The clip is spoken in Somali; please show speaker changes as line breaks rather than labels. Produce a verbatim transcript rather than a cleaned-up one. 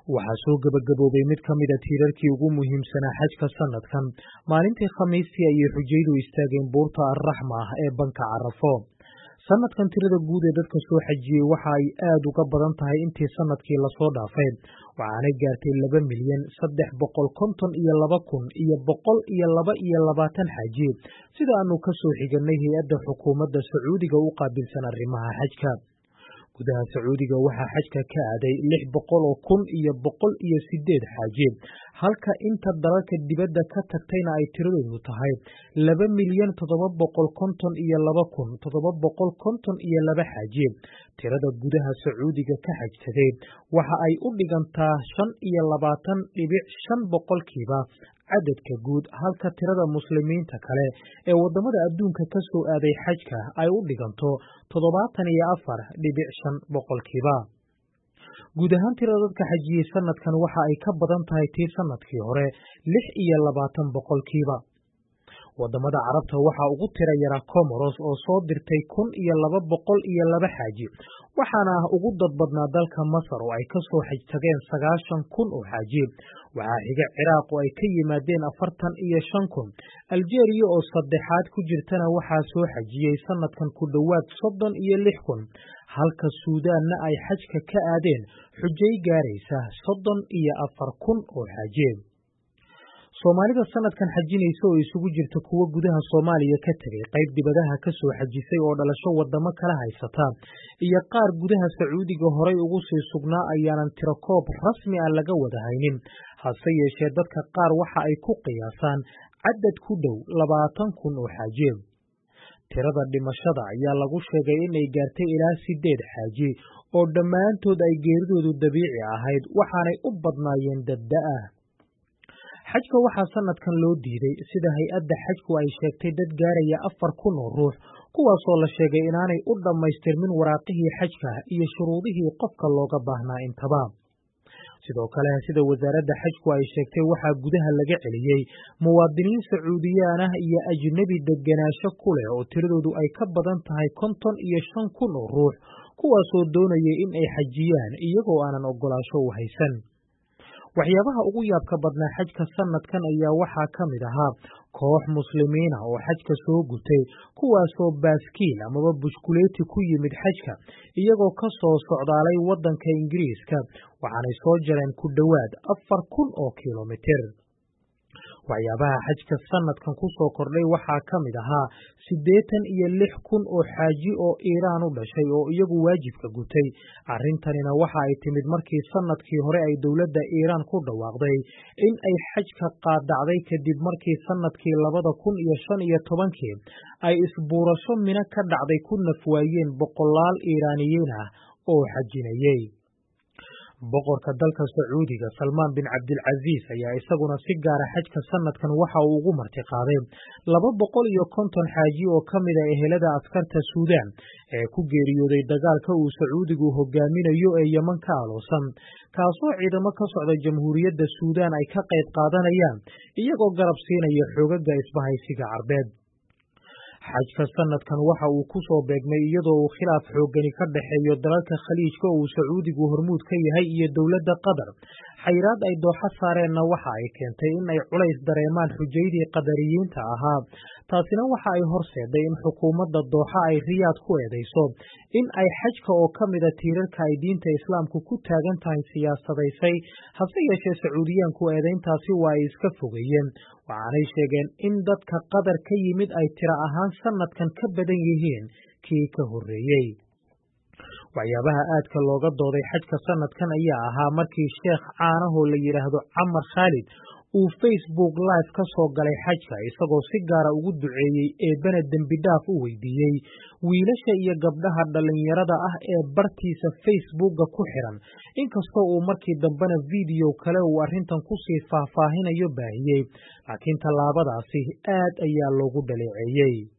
waxaa soo gabagaboobay mid ka mid a tiirarkii ugu muhiimsanaa xajka sanadkan maalintii khamiistii ayay xujaydu istaageen buurta arraxma ah ee banka carafo sanadkan tirada guud ee dadka soo xajiyey waxa ay aad uga badan tahay intii sanadkii lasoo dhaafay waxaanay gaartay laba milyan saddex boqol konton iyo laba kun iyo boqol iyo laba iyo labaatan xaaji sida aanu ka soo xiganay hay-adda xukuumadda sacuudiga u qaabilsan arrimaha xajka gudaha sacuudiga waxaa xajka ka aaday lix boqol oo kun iyo boqol iyo sideed xaaji halka inta dalalka dibadda ka tagtayna ay tiradoodu tahay laba milyan toddoba boqol konton iyo laba kun toddoba boqol konton iyo laba xaaji tirada gudaha sacuudiga ka xajsaday waxa ay u dhigantaa shan iyo labaatan dhibic shan boqolkiiba cadadka guud halka tirada muslimiinta kale ee waddamada adduunka ka soo aaday xajka ay u dhiganto toddobaatan iyo afar dhibic shan boqolkiiba guud ahaan tirada dadka xajiyey sanadkan waxa ay ka badan tahay tii sanadkii hore lix iyo labaatan boqolkiiba waddamada carabta waxaa ugu tira yaraa comoros oo soo dirtay kun iyo laba boqol iyo laba xaaji waxaana ugu dad badnaa dalka masar oo ay ka soo xaj tageen sagaashan kun oo xaaji waxaa xiga ciraaq oo ay ka yimaadeen afartan iyo shan kun aljeeriya oo saddexaad ku jirtana waxaa soo xajiyey sanadkan ku dhowaad soddon iyo lix kun halka suudaanna ay xajka ka aadeen xujay gaaraysa soddon iyo afar kun oo xaaji soomaalida sanadkan xajinaysa oo isugu jirta kuwo gudaha soomaaliya ka tegay qayb dibadaha ka soo xajisay oo dhalasho waddamo kala haysata iyo qaar gudaha sacuudiga horay ugu sii sugnaa ayaanan tirakoob rasmi ah laga wada haynin hase yeeshee dadka qaar waxa ay ku qiyaasaan cadad ku dhow labaatan kun oo xaaji tirada dhimashada ayaa lagu sheegay inay gaartay ilaa sideed xaaji oo dhammaantood ay geeridoodu dabiici ahayd waxaanay u badnaayeen dadda-ah xajka waxaa sanadkan loo diiday sida hay-adda xajku ay sheegtay dad gaaraya afar kun oo ruux kuwaasoo la sheegay inaanay u dhammaystirmin waraaqihii xajka iyo shuruudihii qofka looga baahnaa intaba sidoo kale sida wasaaradda xajku ay sheegtay waxaa gudaha laga celiyey muwaadiniin sacuudiyaan ah iyo ajnebi deganaansho ku leh oo tiradoodu ay ka badan tahay konton iyo shan kun oo ruux kuwaasoo doonayay in ay xajiyaan iyagoo aanan oggolaasho u haysan waxyaabaha ugu yaabka badnaa xajka sanadkan ayaa waxaa ka mid ahaa koox muslimiina oo xajka soo gutay kuwaasoo baaskiil amaba bushkuleeti ku yimid xajka iyagoo ka soo socdaalay waddanka ingiriiska waxaanay soo jareen ku dhowaad afar kun oo kilomitir waxyaabaha xajka sanadkan ku soo kordhay waxaa ka mid ahaa siddeetan iyo lix kun oo xaaji oo iiraan u dhashay oo iyagu waajibka gutay arrintanina waxa ay timid markii sanadkii hore ay dowladda iiraan ku dhawaaqday in ay xajka qaadacday kadib markii sanadkii labada kun iyo shan iyo tobankii ay isbuurasho mino ka dhacday ku nafwaayeen boqolaal iiraaniyiin ah oo xajinayey boqorka dalka sacuudiga salmaan bin cabdilcasiis ayaa isaguna si gaara xajka sanadkan waxa uu ugu martiqaaday laba boqol iyo konton xaaji oo ka mid a ehelada askarta suudaan ee ku geeriyooday dagaalka uu sacuudigu hogaaminayo ee yeman ka aloosan kaasoo ciidamo ka socda jamhuuriyadda suudaan ay ka qayb qaadanayaan iyagoo garab siinaya xoogaga isbahaysiga carbeed xajka sanadkan waxa uu ku soo beegmay iyadoo uu khilaaf xooggani ka dhaxeeyo dalalka khaliijka uu sacuudigu hormuud ka yahay iyo dowladda qatar xayiraad ay dooxa saareenna waxa ay keentay in ay culays dareemaan xujaydii qadariyiinta ahaa taasina waxa ay horseeday in xukuumadda dooxa ay riyaad ku eedayso in ay xajka oo ka mida tiirarka ay diinta islaamku ku taagan tahay siyaasadaysay hase yeeshee sacuudiyaanku eedayntaasi waa ay iska fogeeyeen waxaanay sheegeen in dadka qatar ka yimid ay tiro ahaan sanadkan ka badan yihiin kii ka horreeyey waxyaabaha aadka looga dooday xajka sanadkan ayaa ahaa markii sheekh caanahoo la yidhaahdo camar khaalid uu facebook live ka soo galay xajka isagoo si gaara ugu duceeyey eebbana dembi dhaaf u weydiiyey wiilasha iyo gabdhaha dhallinyarada ah ee bartiisa facebooka ku xiran inkastoo uu markii dambena video kale uu arrintan kusii faahfaahinayo baahiyey laakiin tallaabadaasi aad ayaa loogu dhaleeceeyey